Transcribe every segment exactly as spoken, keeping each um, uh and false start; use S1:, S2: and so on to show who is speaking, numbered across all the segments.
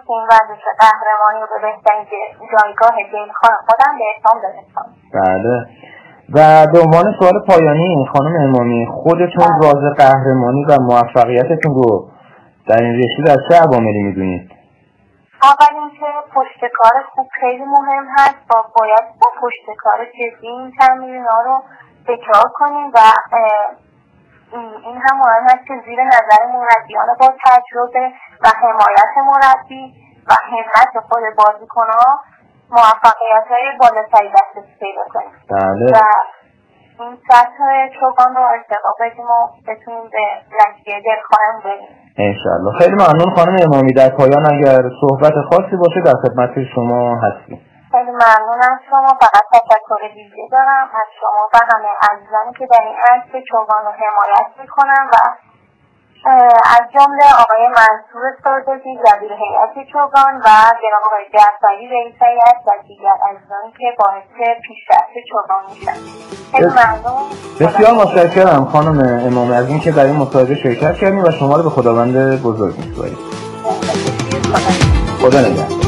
S1: که این ورزش قهرمانی رو به بهترین جایگاه دلخواه خودم به اتمام برسونم.
S2: بله. و به عنوان سوال پایانی خانم امامی، خودتون راز قهرمانی و موفقیتتون رو در این رشته از چه عواملی میدونید؟
S1: اول اینکه پشتکار خوب خیلی مهم هست و باید با پشتکار جدی این تمرین‌ها رو تکرار کنیم و این هم مهم هست که زیر نظر مربیان با تجربه و حمایت مربی و همت خود بازیکن‌ها موفقیت‌های بالاتری دسترسی پیدا کنیم.
S2: بله.
S1: و این سطح چوگان رو ارتقا بدیم و بتونیم به نتیجه دلخواهمون برسیم.
S2: انشالله. خیلی ممنون خانم امامی. در پایان اگر صحبت خاصی باشه در خدمت شما هستیم.
S1: خیلی ممنون از شما. فقط تشکر ویژه دارم از شما و همه عزیزانی که در این عرصه چوگان رو حمایت میکنن و از جمله آقای منصور سردادی دبیر هیئت چوگان و جناب آقای جعفری رئیس هیئت و دیگر عزیزانی که باعث پیشرفت چوگان میشن. خیلی ممنون.
S2: بسیار متشکرم خانم امامی از اینکه در این مصاحبه شرکت کردیم و شما رو به خداوند بزرگ می‌سپاریم. خدا نگهدار.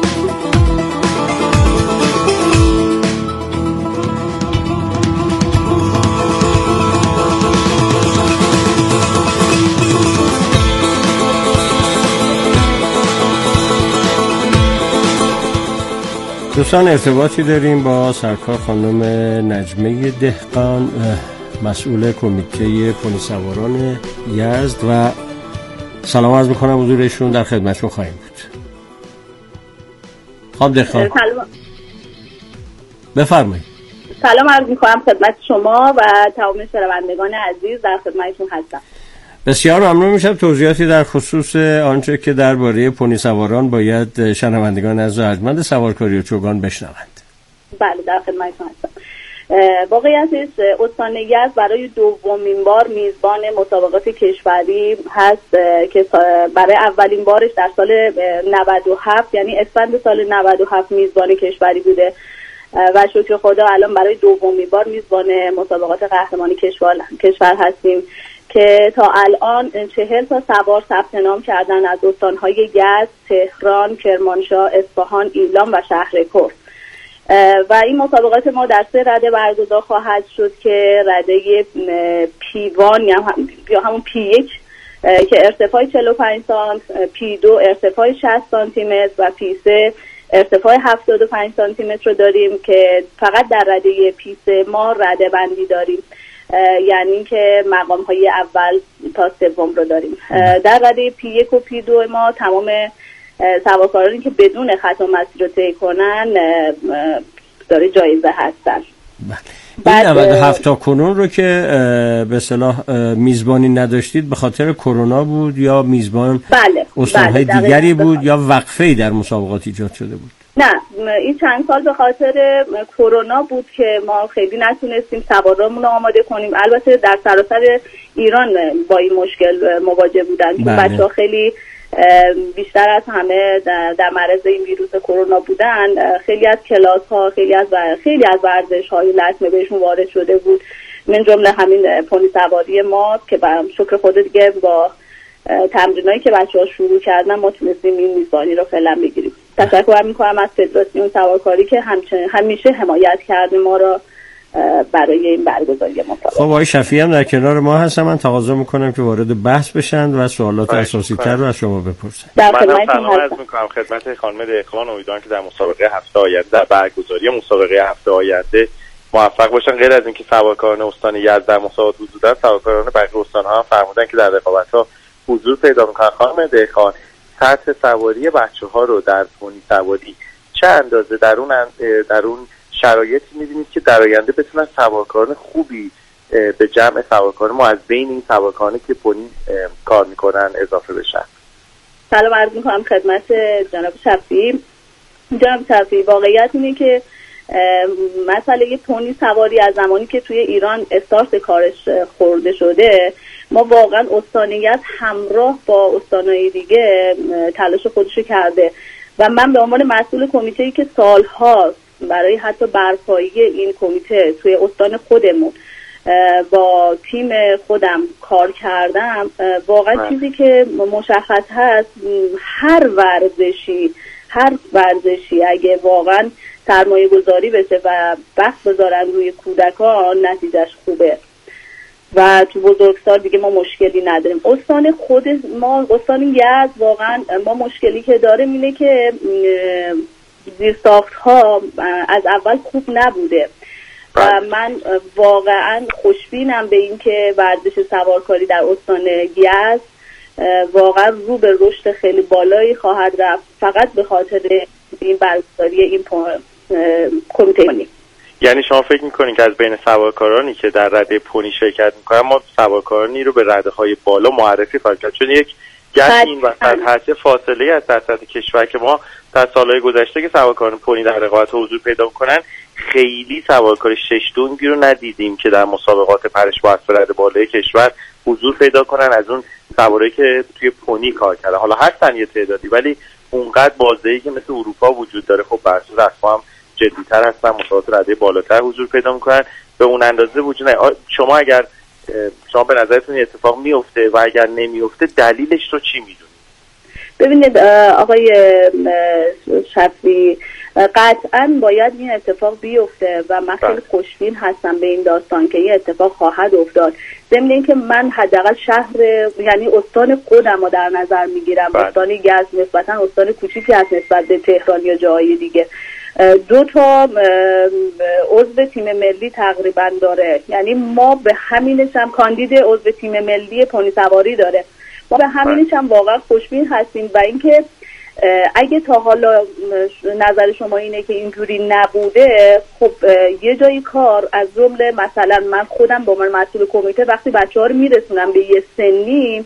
S3: دوستان ارتباطی داریم با سرکار خانم نجمه دهقان، مسئول کمیته پلی سواران یزد، و سلام عرض میکنم حضورشون، در خدمتشون خواهیم بود. خانم دهقان بفرمایید.
S4: سلام عرض میکنم خدمت شما و تمام شنوندگان عزیز، در خدمتتون هستم.
S3: بسیار ممنون میشم توضیحاتی در خصوص آنچه که درباره پلی سواران باید شنوندگان از ارجمند سوارکاری و چوگان بشنوند.
S4: بله در خدمتتون هستم. واقعیت است استان یزد برای دومین بار میزبان مسابقات کشوری هست که برای اولین بارش در سال نود و هفت یعنی اسفند سال نود و هفت میزبان کشوری بوده و شکر خدا الان برای دومین بار میزبان مسابقات قهرمانی کشور کشور هستیم که تا الان چهل تا سوار ثبت نام کردن از استان‌های یزد، تهران، کرمانشاه، اصفهان، ایلام و شهرکرد. و این مسابقات ما در سه رده برگزار خواهد شد که رده پی وان یا همون پی یک که ارتفاع چهل و پنج سانتی، پی دو ارتفاع شصت سانتی متر و پی سه ارتفاع هفتاد و پنج سانتی متر رو داریم که فقط در رده پی سه ما رده بندی داریم، یعنی که مقام های اول تا سوم رو داریم. در رده پی یک و پی دو ما تمام سوارکارانی که بدون خط و مسیر رو طی کنن داره جایزه هستن.
S3: این نود و هفت تا کنون رو که به اصطلاح میزبانی نداشتید به خاطر کرونا بود یا میزبان
S4: بله
S3: استان‌های
S4: بله
S3: دیگری بود یا وقفه‌ای در مسابقات ایجاد شده بود؟
S4: نه، این چند سال به خاطر کرونا بود که ما خیلی نتونستیم سوارامون رو آماده کنیم. البته در سراسر ایران با این مشکل مواجه بودن چون بله. بچه‌ها خیلی بیشتر از همه در معرض این ویروس کرونا بودن. خیلی از کلاس‌ها، خیلی از خیلی از ورزش‌های لطمه بهشون وارد شده بود، من جمله همین پلی سواری ما که برام شکر خدا دیگه با تمرینایی که بچه‌ها شروع کردن ما تونستیم این میزبانی رو فعلا بگیریم. تشکر می‌کنم از فدراسیون سوارکاری که همیشه حمایت کرده ما رو برای این برگزاری مسابقه.
S3: خب آقای شفیعی هم در کنار ما هستن، من تقاضا میکنم که وارد بحث بشن و سوالات اساسی تر رو از شما بپرسن.
S5: من سلام عرض میکنم خدمت خانم دهقان، امیدوارم که در مسابقه هفته آینده در برگزاری مسابقه هفته آینده موفق باشن. غیر از اینکه سوارکاران استان یزد در مسابقات حضور دارن، سوارکاران بقیه استان‌ها هم فرمودن که در رقابت‌ها حضور پیدا میکنن. خانم دهقان، سطح سواری بچه‌ها رو در پلی سواری چه اندازه در اون در اون شرایطی می‌بینید که در آینده بتونن سوارکاران خوبی به جمع سوارکاران ما از بین این سوارکارانی که پلی کار میکنن اضافه بشن؟
S4: سلام عرض میکنم خدمت جناب شفیعی. جناب شفیعی، واقعیت اینه که مسئله پلی سواری از زمانی که توی ایران استارت کارش خورده شده، ما واقعا استانیت همراه با استانهای دیگه تلاش خودشو کرده و من به عنوان مسئول کمیته‌ای که سال‌ها برای حتی برپایی این کمیته توی استان خودمون با تیم خودم کار کردم، واقعا چیزی که مشخص هست هر ورزشی هر ورزشی اگه واقعا سرمایه گذاری بشه و بحث بذارن روی کودکان نتیجهش خوبه و تو بزرگسال دیگه ما مشکلی نداریم. استان خود ما استان یزد واقعا ما مشکلی که داریم اینه که زیرساخت ها از اول خوب نبوده و من واقعا خوشبینم به این که ورزش سوارکاری در استان یزد واقعا رو به رشد خیلی بالایی خواهد رفت فقط به خاطر این برگزاری این کمیته پونی.
S5: یعنی شما فکر میکنین که از بین سوارکارانی که در رده پونی شرکت میکنن ما سوارکارانی رو به رده های بالا معرفی خواهیم کرد، چون یک گشت این وسط هست فاصله از در سطح کشور که ما در سالهای گذشته که سوارکاران پونی در رقابت حضور پیدا کنن خیلی سوارکار شش دونگی رو ندیدیم که در مسابقات پرش با اسب رده بالای کشور حضور پیدا کنن، از اون سواری که توی پونی کار کردن. حالا هستن یه تعدادی ولی اونقدر بازدهی که مثل اروپا وجود داره خب بر اساس اسب هم جدی‌تر هستن، مسابقات رده بالاتر حضور پیدا میکنن به اون اندازه وجود نداره. شما اگر شما به نظرتون اتفاق میفته و اگر نمیفته دلیلش رو چی میدونید؟
S4: ببینید آقای شفیعی قطعا باید این اتفاق بیفته و من خیلی خوشبین هستم به این داستان که این اتفاق خواهد افتاد. ضمن اینکه من حداقل شهر یعنی استان خودم رو در نظر میگیرم، استان یزد نسبتا استان کوچیکی هست نسبت به تهران یا جاهای دیگه، دو تا عضو تیم ملی تقریبا داره، یعنی ما به همینش هم کاندید عضو تیم ملی پونی سواری داره، ما به همینش هم واقعا خوشبین هستیم و اینکه اگه تا حالا نظر شما اینه که اینجوری نبوده خب یه جایی کار از جمله مثلا من خودم با من مسئول کمیته وقتی بچه‌ها رو میرسونم به یه سنی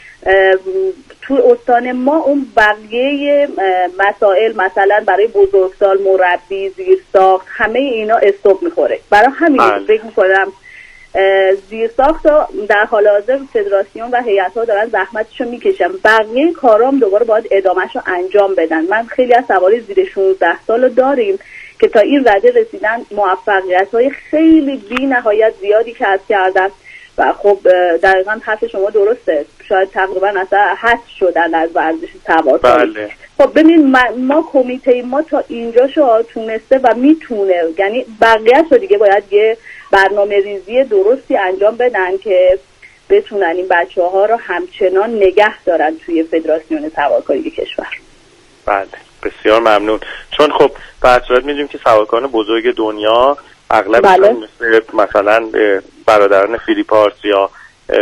S4: تو استان ما اون بقیه مسائل مثلا برای بزرگسال مربی زیرساخت همه اینا استوب میخوره. برای همین فکر میکنم زیرساخت در حال حاضر فدراسیون و هیئت‌ها دارن زحمتشو میکشن، بقیه کارام دوباره باید ادامهشو انجام بدن. من خیلی از سواری زیر شانزده سال داریم که تا این رده رسیدن، موفقیت‌های خیلی بی نهایت زیادی کسب کردن و خب دقیقاً حرف شما درسته، شاید تقریبا اصلا حذف شدن از ورزش سوارکاری.
S5: بله.
S4: خب ببین ما, ما کمیته ما تا اینجا شو تونسته و میتونه، یعنی بقیه شو دیگه باید یه برنامه ریزی درستی انجام بدن که بتونن این بچه ها رو همچنان نگه دارن توی فدراسیون سوارکاری کشور.
S5: بله بسیار ممنون. چون خب به هر صورت میدونیم که سوارکاران بزرگ دنیا اغلبشون بله. مثل مثلا برادران فیلیپ آرس یا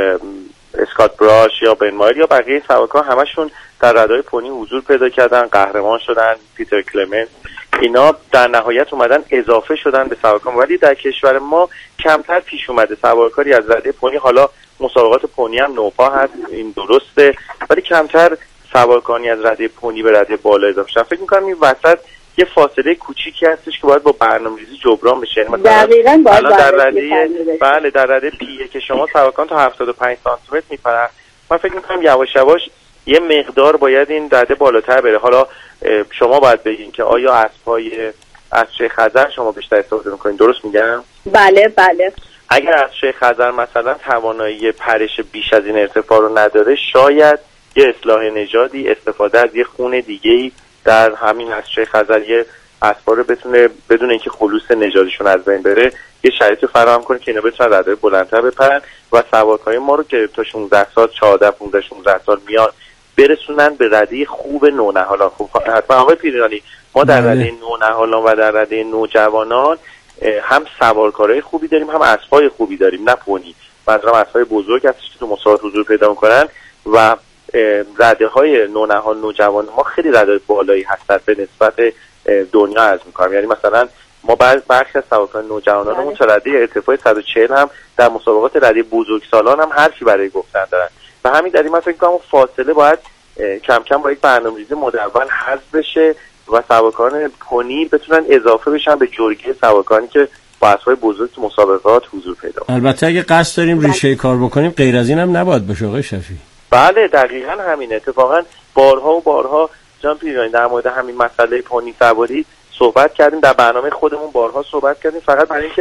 S5: اسکات براش یا بن مایر یا بقیه سوارکار همشون در ردای پونی حضور پیدا کردن، قهرمان شدن. پیتر کلمنت اینا در نهایت اومدن اضافه شدن به سوارکار، ولی در کشور ما کمتر پیش اومده سوارکاری از رده پونی. حالا مسابقات پونی هم نوپا هست این درسته، ولی کمتر سوارکاری از رده پونی به رده بالا اضافه شدن. فکر می‌کنم این وسط یه فاصله کوچیکی هستش که باید با برنامه‌ریزی جبران بشه. مثلا
S4: دقیقاً باید
S5: در رده بله در رده پی که شما سوارکاران تا هفتاد و پنج سانتی متر میپرن، من فکر می‌کنم یواش یواش یه مقدار باید این رده بالاتر بره. حالا شما باید بگین که آیا اسب‌های از شیخ خزر شما بیشتر استفاده می‌کنین، درست میگم؟
S4: بله بله.
S5: اگر از شیخ خزر مثلا توانایی پرش بیش از این ارتفاع رو نداره، شاید یه اصلاح نژادی استفاده از یه خون دیگه‌ای در همین از شیخ خزر یه اسبا رو بتونه بدون اینکه خلوص نژادیشون از بین بره یه شرایطی فراهم کنه که اینا بتونن رده بلندتر بپرن و سوارکاری ما رو که تا شانزده سال چهارده پانزده شانزده سال میاد برسونن به رده خوب نونهالان. خوب حتما آقای پیرانی ما در رده نونهالان و در رده نوجوانان هم سوارکارای خوبی داریم هم اسبای خوبی داریم، نه پونی، منظورم اسبای بزرگ هستش که تو مسابقات حضور پیدا میکنن و رده های نونهال نوجوان ما خیلی رده بالایی هستن به نسبت دنیا عرض میکنم. یعنی مثلا ما برخی از سوارکاران نوجوانانمون تا رده ارتفاع صد و چهل هم در مسابقات رده بزرگسالان هم حرفی برای گفتن دارن. و همین دلیل من فکر می‌کنم اون فاصله باید کم کم با یک برنامه‌ریزی مدون حذف بشه و سوارکاران پونی بتونن اضافه بشن به جرگه سوارکارانی که با اسبای بزرگ تو مسابقات حضور پیدا کنن.
S3: البته اگه قصد داریم ریشه کار بکنیم غیر از این هم نباید باشه آقای شفیعی.
S5: بله دقیقاً همین. اتفاقاً بارها و بارها جان پیرانی در مورد همین مسئله پونی سواری صحبت کردیم، در برنامه خودمون بارها صحبت کردیم، فقط برای اینکه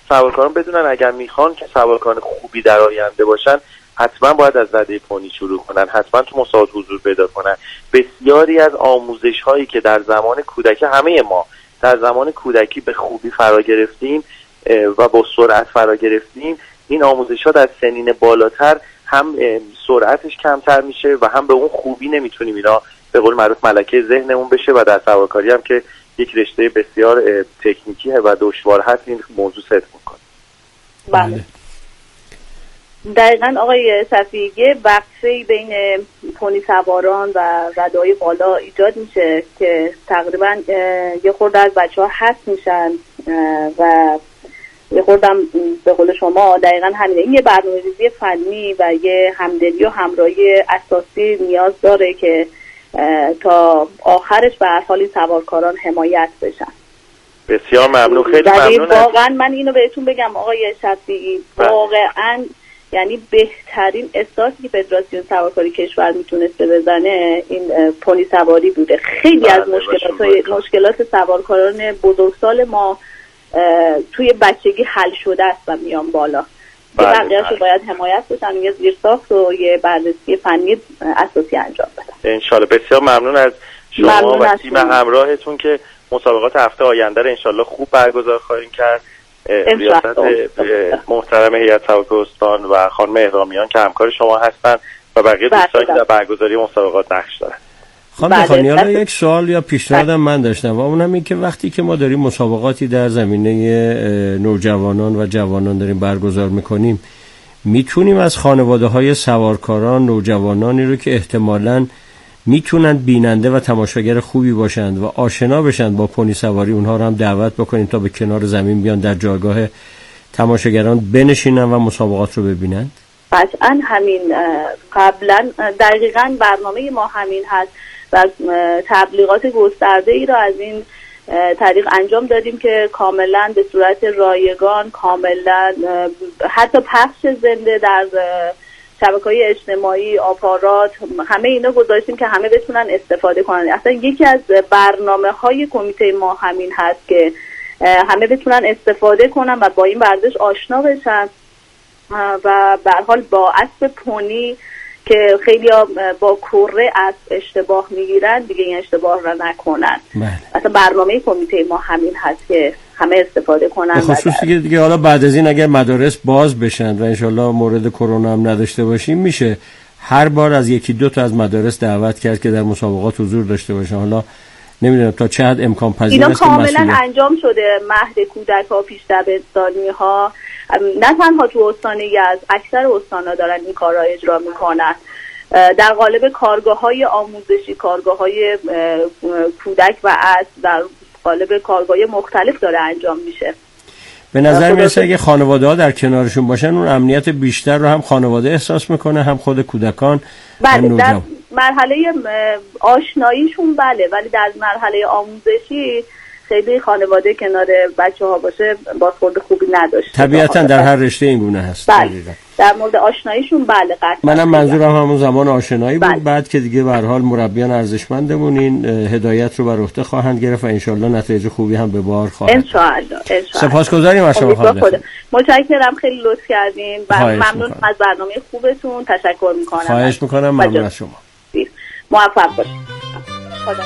S5: سوارکاران بدونن اگر میخوان که سوارکاران خوبی در آینده باشن حتما باید از رده پونی شروع کنن، حتما تو مسابقات حضور پیدا کنن. بسیاری از آموزش هایی که در زمان کودکی همه ما در زمان کودکی به خوبی فرا گرفتیم و با سرعت فرا گرفتیم، این آموزش ها در سنین بالاتر هم سرعتش کمتر میشه و هم به اون خوبی نمیتونیم اینا به قول معروف ملکه ذهنمون بشه و در سوارکاری هم که یک رشته بسیار تکنیکی و دشوار هست این موضوع صدق میکنه.
S4: بله دقیقاً آقای صفیه، وقفه‌ای بین پونی سواران و رده‌های بالا ایجاد میشه که تقریباً یه خورده از بچه‌ها حس میشن و یه خوردم به قول شما دقیقاً همینه. این یه برنامه‌ریزی فنی و یه همدلی و همراهی اساسی نیاز داره که تا آخرش به هر حال سوارکاران حمایت بشن.
S5: بسیار ممنون، خیلی ممنون.
S4: واقعا من اینو بهتون بگم آقای شفیعی، واقعا یعنی بهترین احساسی که فدراسیون سوارکاری کشور میتونسته بزنه این پونی سواری بوده. خیلی از مشکلات مشکلات سوارکاران بزرگسال ما توی بچگی حل شده است و میان بالا. بقیه‌اش رو باید حمایت بشن، یه زیرساخت و یه بررسی فنی اساسی انجام بدن.
S5: انشالله. بسیار ممنون از شما و تیم همراهتون که مسابقات هفته آینده رو انشالله خوب برگزار خواهیم کرد. ریاست محترم هیئت سوارکار استان و خانم اهرامیان که همکار شما هستن و بقیه دوستانی که در برگزاری مسابقات نقش دارن.
S3: خانم خانی، حالا یک سوال یا پیشنهادم من داشتم و اونم این که وقتی که ما داریم مسابقاتی در زمینه نوجوانان و جوانان داریم برگزار میکنیم، میتونیم از خانواده های سوارکاران نوجوانانی رو که احتمالاً میتونن بیننده و تماشاگر خوبی باشند و آشنا بشند با پونی سواری، اونها رو هم دعوت بکنیم تا به کنار زمین بیان در جایگاه تماشاگران بنشینن و مسابقات رو ببینند؟
S4: قطعا همین قبلا دقیقاً برنامه ما همین هست و تبلیغات گسترده ای را از این طریق انجام دادیم که کاملا به صورت رایگان، کاملا حتی پخش زنده در شبکه‌های اجتماعی، آپارات، همه اینا گذاشتیم که همه بتونن استفاده کنن. اصلا یکی از برنامه‌های کمیته ما همین هست که همه بتونن استفاده کنن و با این ورزش آشنا بشن و به هر حال با اسب پونی که خیلی با کره اسب اشتباه میگیرن دیگه این اشتباه را نکنن. اصلا برنامه کمیته ما همین هست که همه استفاده کنن.
S3: خصوصی که دیگه حالا بعد از این اگر مدارس باز بشن و انشالله مورد کرونا هم نداشته باشیم، میشه هر بار از یکی دو تا از مدارس دعوت کرد که در مسابقات حضور داشته باشن. حالا نمیدونم تا چه حد امکان پذیر است.
S4: اینا کاملا انجام شده. مهد کودک ها، پیش دبستانی ها، نه تنها تو استان یزد، اکثر استانا دارن این کارا اجرا میکنن. در قالب کارگاه های آموزشی، کارگاه های کودک و اسب، در قالب کارگاه مختلف داره انجام میشه.
S3: به نظر میرسه اگه خانواده ها در کنارشون باشن اون امنیت بیشتر رو هم خانواده احساس میکنه، هم خود کودکان.
S4: بله، در مرحله آشناییشون بله، ولی در مرحله آموزشی خیلی خانواده کنار بچه ها باشه بازخورد خوبی نداشته.
S3: طبیعتا در هر رشته این گونه هست.
S4: بله. در مورد آشناییشون بله قطعا.
S3: منم منظورم همون زمان آشنایی بود. بله. بعد که دیگه به هر حال مربیان ارزشمندمون این هدایت رو بر عهده خواهند گرفت و انشالله نتایج خوبی هم به بار خواهد.
S4: انشالله.
S3: سپاسگزاریم از شما خانم.
S4: متشکرم، خیلی لطف کردین و ممنون از برنامه خوبتون. تشکر میکنم.
S3: خواهش میکنم. ممنون از شما.
S4: موفق باشید. خدا.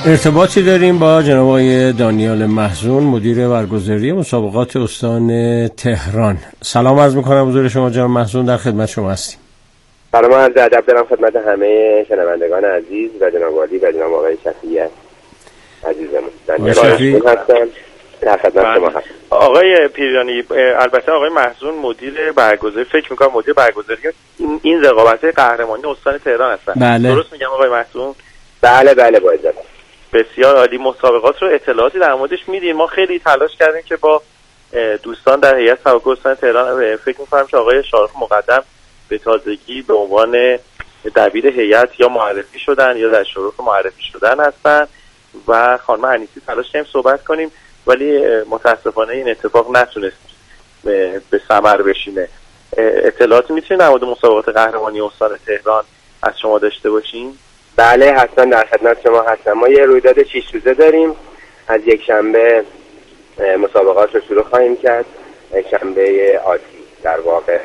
S3: ارتباطی داریم با جناب آقای دانیال محزون، مدیر برگزاری مسابقات استان تهران. سلام عرض می‌کنم حضور شما جناب محزون، در خدمت شما هستیم.
S6: سلام عرض ادب دارم خدمت همه شنوندگان عزیز و جناب عالی و جناب آقای شفیعی عزیزمون. دانیال هستم، در خدمت شما هستم.
S5: آقای پیرانی، البته آقای محزون مدیر برگزاری، فکر می‌کنم مدیر برگزاری این, این رقابت‌های قهرمانی استان تهران هستن.
S3: بله.
S5: درست میگم آقای محزون؟
S6: بله بله با اجازه.
S5: بسیار عالی. مسابقات رو اطلاعاتی در موردش میدیم. ما خیلی تلاش کردیم که با دوستان در هیئت سباک‌های استان تهران، فکر می‌کنم که آقای شارخ مقدم به تازگی به عنوان دبیر هیئت یا معرفی شدن یا در شرف معرفی شدن هستن و خانم انیسی تلاش کردیم صحبت کنیم، ولی متاسفانه این اتفاق نتونست به ثمر بشینه. اطلاعاتی میتونید در مورد مسابقات قهرمانی استان تهران از شما داشته باشیم؟
S6: بله حتما در خدمت شما هستم. ما یه رویداد شش روزه داریم. از یک شنبه مسابقات رو شروع خواهیم کرد. یک شنبه آتی در واقع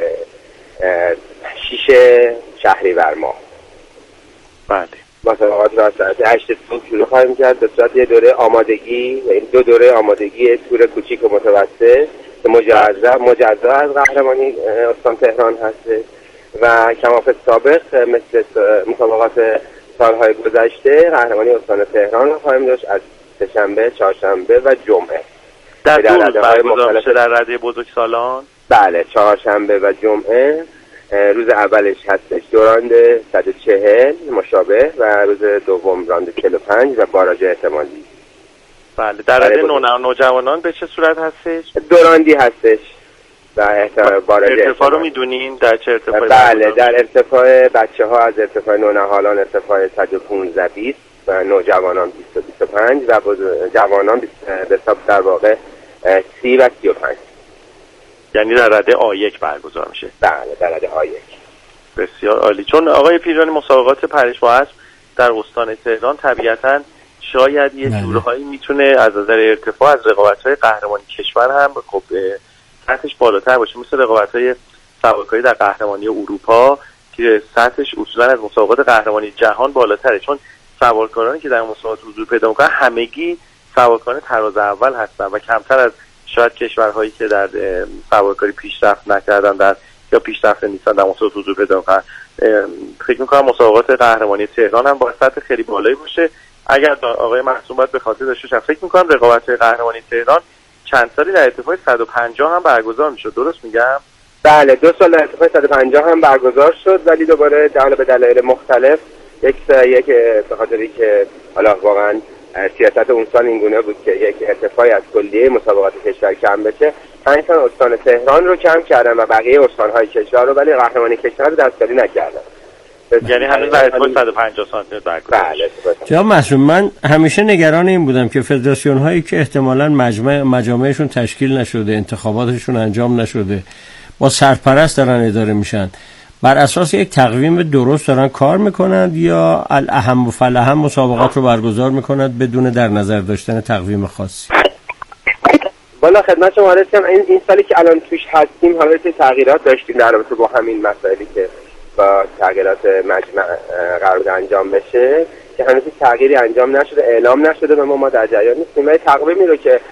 S6: شش شهریور ماه.
S5: بله.
S6: مسابقات رو از ساعت هشت صبح شروع خواهیم کرد به صورت یه دوره آمادگی، این دو دوره آمادگی تور کوچیک و متوسط که مجزا مجزا از قهرمانی استان تهران هست و کماف سابق مثل مسابقات سالهای گذشته قهرمانی استان تهران رو خواهیم داشت از سه‌شنبه، چهارشنبه و جمعه.
S5: در دو روز برگزار میشه در رده بزرگسالان؟
S6: بله، چهارشنبه و جمعه. روز اولش هستش دو راند صد و چهل مشابه و روز دوم راند چهل و پنج و باراژ احتمالی.
S5: بله. در رده نوجوانان به چه صورت هستش؟
S6: دو راندی هستش و باراژ
S5: ارتفاع رو میدونین در چه ارتفاعی؟
S6: بله، در ارتفاع بچه ها از ارتفاع نونهالان ارتفاع صد و پانزده بیست و نوجوانان بیست و بیست و پنج و جوانان به حساب در واقع سی و سی و پنج.
S5: یعنی در رده آ یک برگزار میشه؟
S6: بله در رده آ یک.
S5: بسیار عالی. چون آقای پیرانی مسابقات پرش با اسب در استان تهران طبیعتاً شاید یه جورهایی میتونه از نظر ارتفاع از رقابت‌های قهرمانی کشور هم خب سطحش بالاتر باشه، مثل رقابت‌های سوارکاری در قهرمانی اروپا که سطحش اصولاً از مسابقات قهرمانی جهان بالاتره، چون سوارکارانی که در مسابقات حضور پیدا می‌کنن همگی سوارکاران تراز اول هستن و کمتر از شاید کشورهایی که در سوارکاری پیشرفت نکردن در یا پیشرفت نیستن در مسابقات حضور پیدا می‌کنن. فکر می‌کنم مسابقات قهرمانی تهران هم با سطح خیلی بالایی باشه. اگر آقای محسوم باید به خاطر داشته باشه، فکر می‌کنم رقابت‌های قهرمانی تهران چند سالی در ارتفاع صد و پنجاه هم برگزار می‌شد. درست میگم؟
S6: بله، دو سال در ارتفاع صد و پنجاه هم برگزار شد، ولی دوباره حالا به دلایل مختلف یک یک به خاطری که حالا واقعا سیاست اون سال اینگونه بود که یک ارتفاعی از کلیه مسابقات کشور کم بشه، پنج تا استان تهران رو کم کردن و بقیه استان‌های کشور رو، ولی قهرمانی کشور رو دستکاری نکردن.
S5: یعنی هنوز در ارتفاع صد و پنجاه سانتی متر برگزار.
S6: بله.
S3: جناب محسوم، من همیشه نگران این بودم که فدراسیون هایی که احتمالاً مجمع مجامعشون تشکیل نشده، انتخاباتشون انجام نشده، با سرپرست دارن اداره میشن، بر اساس یک تقویم درست دارن کار میکنند یا الاهم و فلاهم مسابقات رو برگزار میکنند بدون در نظر داشتن تقویم خاصی؟
S6: والا خدمت شما عرض کنم این این سالی که الان توش هستیم حالا تغییرات داشتیم در رابطه با همین مسائلی که با تغییرات مجمع قرار انجام بشه که هنوز تغییری انجام نشده، اعلام نشده و ما ما در جریان نیستیم. ولی تقویمی رو که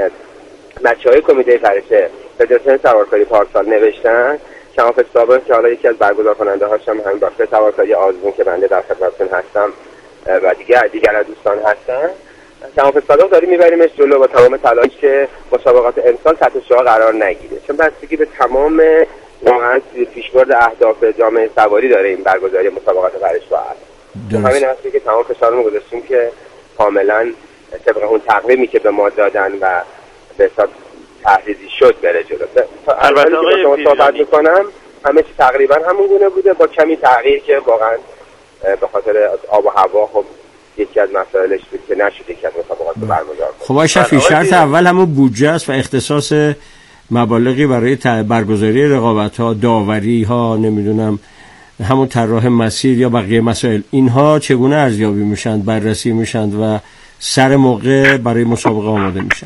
S6: بچهای کمیته فرشه فدراسیون سوارکاری پارسال نوشتن، کماف سابق که حالا یکی از برگزار کننده هاش هم همین بخش سوارکاری آزمون که بنده در خدمتتون هستم و دیگر دیگر دوستان هستن، کماف سابق داریم میبریمش جلو با تمام تلاش که مسابقات امسال تحت شعاع قرار نگیره، چون بستگی به تمام واقعا پیشبرد اهداف جامعه سواری داره این برگزاری مسابقات پرش با اسب. همین هستی که تمام فشارمون گذاشتیم که کاملا طبق اون تقویمی که به ما دادن و به حساب تحریزی شد بره جلو. البته که با شما صحبت میکنم همه چی تقریبا همون گونه بوده، با کمی تغییر که واقعا به خاطر آب و هوا خب یکی از مسائلش بود که نشد یکی از مسابقات رو برگزار کنه.
S3: خب شفیع، شرط اول همون بودجه است و اختصاص مبالغی برای برگزاری رقابت‌ها، داوری‌ها، نمیدونم همون طراح مسیر یا بقیه مسائل، اینها چگونه ارزیابی میشن، بررسی میشن و سر موقع برای مسابقه آماده میشن؟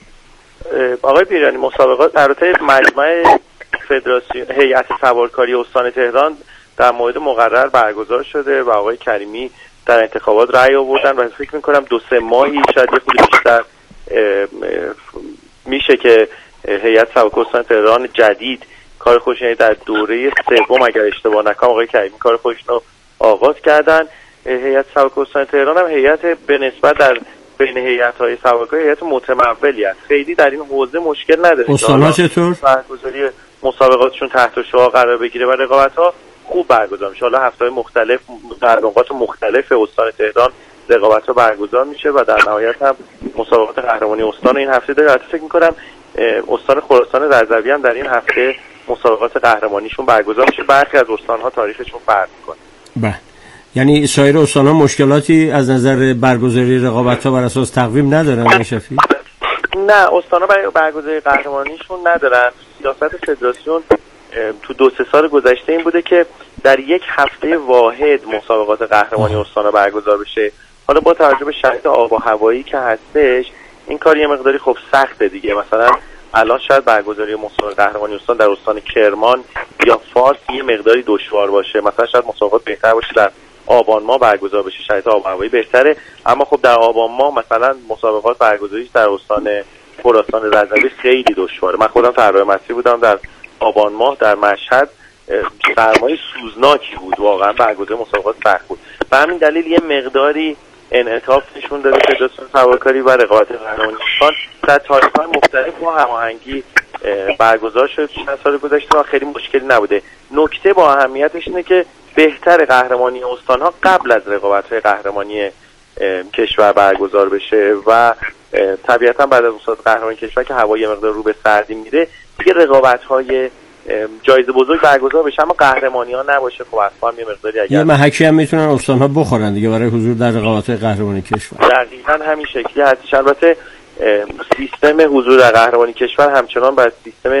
S5: آقای پیرانی، مسابقات در رابطه مجمع فدراسیون هیئت سوارکاری استان تهران در موعد مقرر برگزار شده و آقای کریمی در انتخابات رأی آوردن و فکر میکنم دو سه ماهی شاید یه خود بیشتر میشه که هیئت سبک استان تهران جدید کار خودش، یعنی در دوره سوم اگر اشتباه نکنم آقای کریمی کار خودشون رو آغاز کردن. هیئت سبک استان تهران هم هیئت به نسبت در بین هیئت‌های سبک‌های هیئت متمولی است، خیلی در این حوزه مشکل نداره.
S3: استان‌ها چطور
S5: برگزاری مسابقاتشون تحت شعاع قرار بگیره و رقابت‌ها خوب برگزار میشه. حالا هفته‌های مختلف در نقاط مختلف استان تهران رقابت‌ها برگزار میشه و در نهایت هم مسابقات قهرمانی استان این هفته داره. البته فکر می‌کنم استان خراسان رضوی هم در این هفته مسابقات قهرمانیشون برگزار میشه. برخی از استان‌ها تاریخشون فرق می‌کنه.
S3: بله، یعنی سایر استان‌ها مشکلاتی از نظر برگزاری رقابت‌ها بر اساس تقویم ندارن شفیع؟
S5: نه، استان‌ها برای برگزاری قهرمانیشون ندارن. سیاست فدراسیون تو دو سه سال گذشته این بوده که در یک هفته واحد مسابقات قهرمانی استان‌ها برگزار بشه. حالا با توجه به شرایط آب و هوایی که هستش این کار یه مقداری خب سخته دیگه. مثلا الان شاید برگزاری مسابقات قهرمانی استان در استان کرمان یا فارس یه مقداری دشوار باشه، مثلا شاید مسابقات بهتر باشه در آبان ماه برگزار بشه، شرایط آب و هوایی بهتره. اما خب در آبان ماه مثلا مسابقات برگزاریش در استان خراسان رضوی خیلی دشواره. من خودم طراح مسیر بودم در آبان ماه در مشهد، سرمایه سوزناکی بود، واقعا برگزاری مسابقات سخت بود. به همین دلیل یه مقداری انعطاف نشون داده فدراسیون سوارکاری و رقابت قهرمانی استان در تاریخ‌های مختلف با هماهنگی برگزار شده چند سال گذشته و خیلی مشکلی نبوده. نکته با اهمیتش اینه که بهتر قهرمانی استان‌ها قبل از رقابت‌های قهرمانی کشور برگزار بشه و طبیعتاً بعد از مسابقات قهرمانی کشور که هوا یه مقدار رو به سردی میره دیگه رقابت‌های جایزه بزرگ برگزار بشه اما قهرمانی‌ها نباشه. خب اصلا یه مقداری اگر
S3: یه محکی هم میتونن استان‌ها بخورن دیگه برای حضور در رقابت‌های قهرمانی کشور.
S5: دقیقاً همین شکلی هستش. البته سیستم حضور در قهرمانی کشور همچنان بر سیستم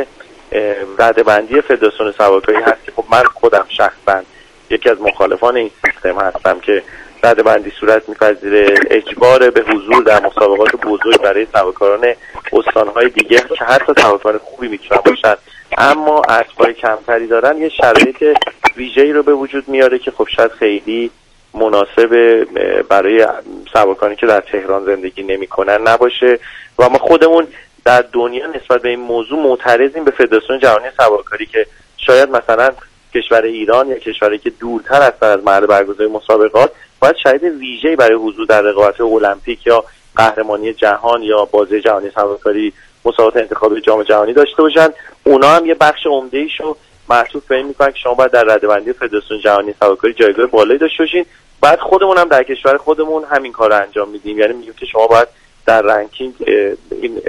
S5: رده‌بندی فدراسیون سوارکاری هست که خب من خودم شخصاً یکی از مخالفان این سیستم هستم که رده‌بندی صورت می‌پذیره، اجبار به حضور در مسابقات بزرگ برای سوارکاران استان‌های دیگه که حتی سوارکاران خوبی میتونن باشن اما اسبای کمتری دارن یه شرایط ویژه‌ای رو به وجود میاره که خب شاید خیلی مناسب برای سوارکارانی که در تهران زندگی نمی‌کنن نباشه و ما خودمون در دنیا نسبت به این موضوع معترضیم به فدراسیون جهانی سوارکاری که شاید مثلا کشور ایران یا کشوری که دورتر هستن از محل برگزاری مسابقات باید شرایط ویژه‌ای برای حضور در رقابت المپیک یا قهرمانی جهان یا بازی جهانی سوارکاری مسابقات انتخابی جام جهانی داشته باشن. اونا هم یه بخش عمده‌ایشو معطوف به این میکنن که شما باید در رده‌بندی فدراسیون جهانی سوارکاری جایگاه بالایی داشته باشین. بعد خودمون هم در کشور خودمون همین کارو انجام میدیم، یعنی میگیم که شما باید در رنکینگ این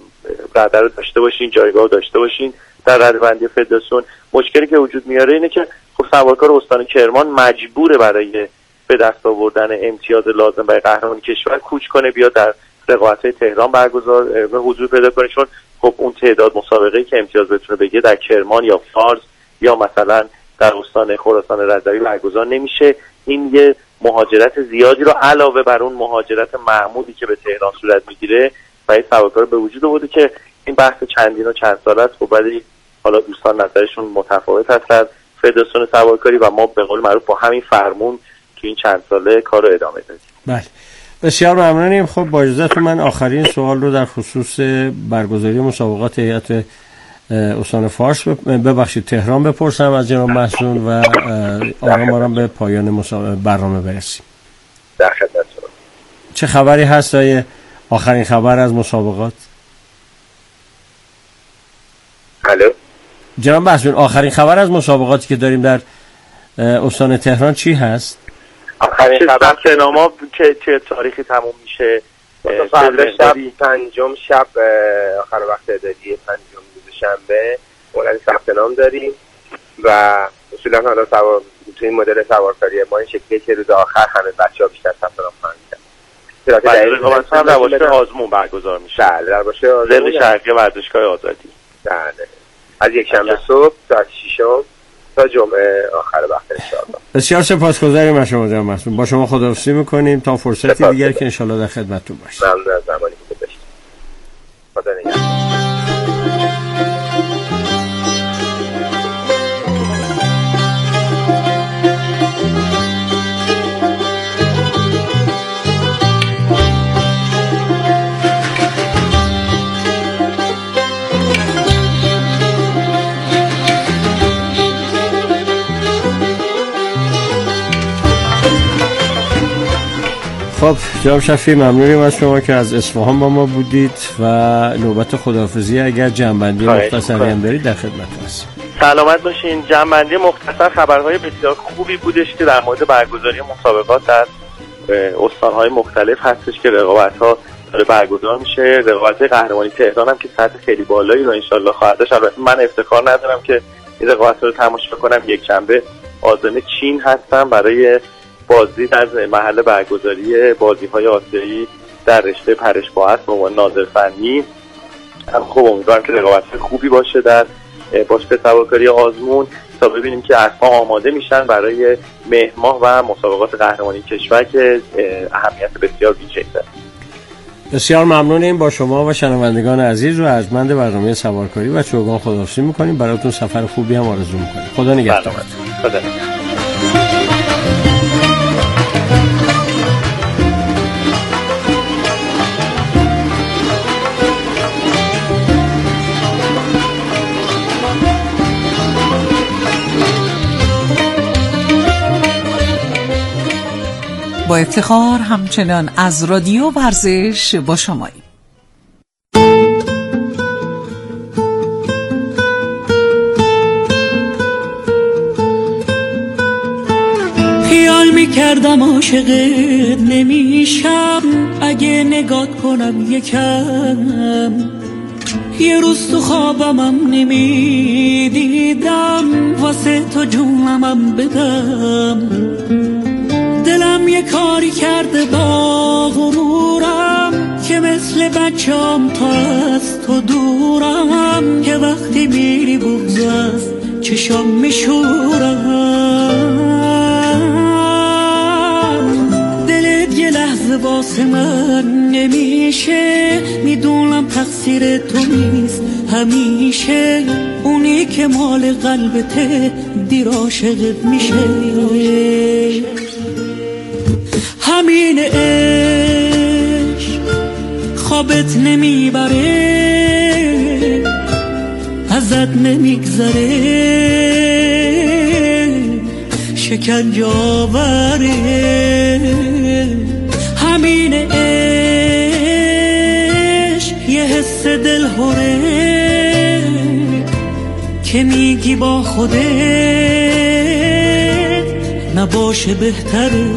S5: رده رو داشته باشین، جایگاه رو داشته باشین در رده‌بندی فدراسیون. مشکلی که وجود میاره اینه که خب سوارکار استان کرمان مجبوره برای به دست آوردن امتیاز لازم برای قهرمانی کشور کوچ کنه بیا در رقابت‌های تهران برگزار به حضور پیدا کنه، چون خب اون تعداد مسابقه‌ای که امتیاز بتونه بگیره در کرمان یا فارس یا مثلا در استان خراسان رضوی برگزار نمیشه. این یه مهاجرت زیادی رو علاوه بر اون مهاجرت معمولی که به تهران صورت میگیره برای سوارکار به وجود آورده که این بحث چندین و چند ساله است. خب ولی حالا دوستان نظرشون متفاوت هست از فدراسیون سوارکاری و ما به قول معروف با همین فرمون تو این چند ساله کار رو ادامه دادیم.
S3: بله، بسیار ممنونیم. خب با اجازهتون من آخرین سوال رو در خصوص برگزاری مسابقات هیئت استان فارس ببخشید تهران بپرسم از جناب محسون و آرام آرام به پایان برنامه برسیم.
S6: در خدمتتون.
S3: چه خبری هست آیه آخرین خبر از مسابقات؟
S6: الو
S3: جناب محسون آخرین خبر از مسابقاتی که داریم در استان تهران چی هست؟
S5: آخرین خبر سینما که چه تاریخی تموم میشه؟
S6: فردا شب پنجم شب آخر وقت اعدادی پنجم روز شنبه اولین ثبت نام داریم و اصولا حالا سوار تو این مدل سوارکاری ما این شکلیه که روز آخر همه بچه‌ها بیشتر ثبت نام خواهند کرد.
S5: در رقابت هم در باشگاه آزمون برگزار میشه.
S6: بله در باشگاه آزمون
S5: ضمن شرقی ورزشگاه آزادی.
S6: بله از یک شنبه صبح تا ششم تا جمعه آخر وقت انشاءالله.
S3: بسیار سپاسگزاریم از شما جناب محسون. با شما خداحافظی میکنیم تا فرصتی دیگر که انشالله در خدمتتون باشیم.
S6: ممنون از زمانی که گذاشتید. خدا نگهدار.
S3: خب جناب شفیعی ممنونیم از شما که از اصفهان با ما بودید و نوبت خداحافظی اگر جنبندی مختصری هم دارید در خدمت هستیم.
S5: سلامت باشین. جنبندی مختصر خبرهای بسیار خوبی بودش که در مورد برگزاری مسابقات در استانهای مختلف هستش که رقابت‌ها داره برگزار میشه. رقابت قهرمانی تهران هم که سطح خیلی بالایی رو انشالله خواهد داشت. البته من افتخار ندارم که این رقابت رو تماشا کنم. یک شنبه عازم چین هستم برای بازدید از محل برگزاری بازی‌های آسیایی در رشته پرش با اسب به عنوان ناظر فنی. خب امیدوارم که رقابت خوبی باشه در باشگاه سوارکاری آزمون تا ببینیم که اسب‌ها آماده میشن برای مهر ماه و مسابقات قهرمانی کشور که اهمیت بسیار ویژه‌ای داره.
S3: بسیار ممنونیم. با شما و شنوندگان عزیز و ارجمند برنامه سوارکاری و چوگان خداحافظی می‌کنیم. براتون سفر خوبی هم آرزو می‌کنیم. خدا نگهدار.
S5: خدا
S7: با افتخار همچنان از رادیو ورزش با شماییم.
S8: خیال میکردم عاشقت نمیشم اگه نگات کنم یکم، یه روز تو خوابمم نمیدیدم واسه تو جونمم بدم. دلم یه کاری کرده با غرورم که مثل بچه‌ام تا از تو دورم، که وقتی میری بغض از چشام میشورم. دلت یه لحظه واسه من نمیشه، میدونم تقصیر تو نیست همیشه، اونی که مال قلبته دیر عاشقت میشه. همین عشق خوابت نمیبره، ازت نمیگذره، شکنجه آوره. همین عشق یه حس دلهوره که میگی با خودت نباشه بهتره.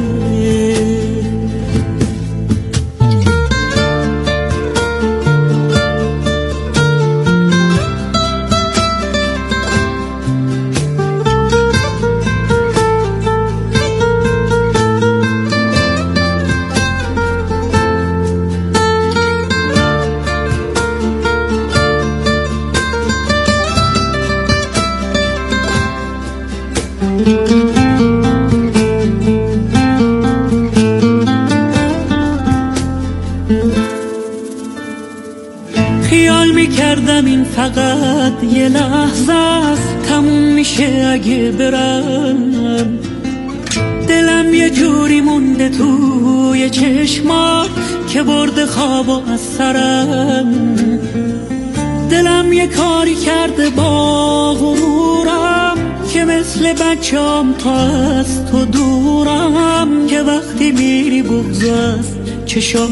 S8: خیال میکردم این فقط یه لحظه است، تموم میشه اگه برم. دلم یه جوری مونده توی چشمات که برده خوابو از سرم. دلم یه کاری کرده با غرورم که مثل بچه‌ام تا از تو دورم، که وقتی میری بغض از چشام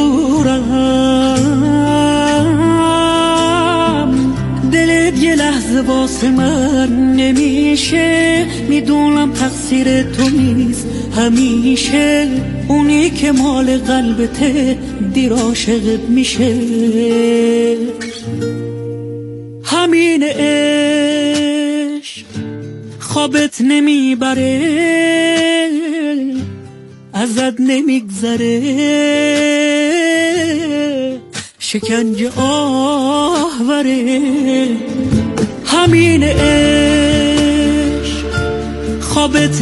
S8: میشورم. دلت یه لحظه واسه من نمیشه، میدونم تقصیر تو نیست همیشه، اونی که مال قلبته دیر عاشقت میشه. همین عشق خوابت نمیبره، ازت نمیگذره، شکنجه آوره. همین عشق خوابت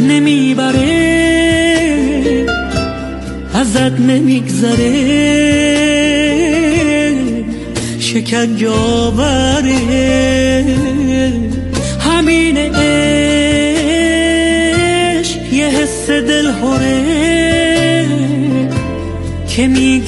S8: نمیبره، ازت نمیگذره، شکنجه آوره. همین عشق یه حس دلهوره که میگی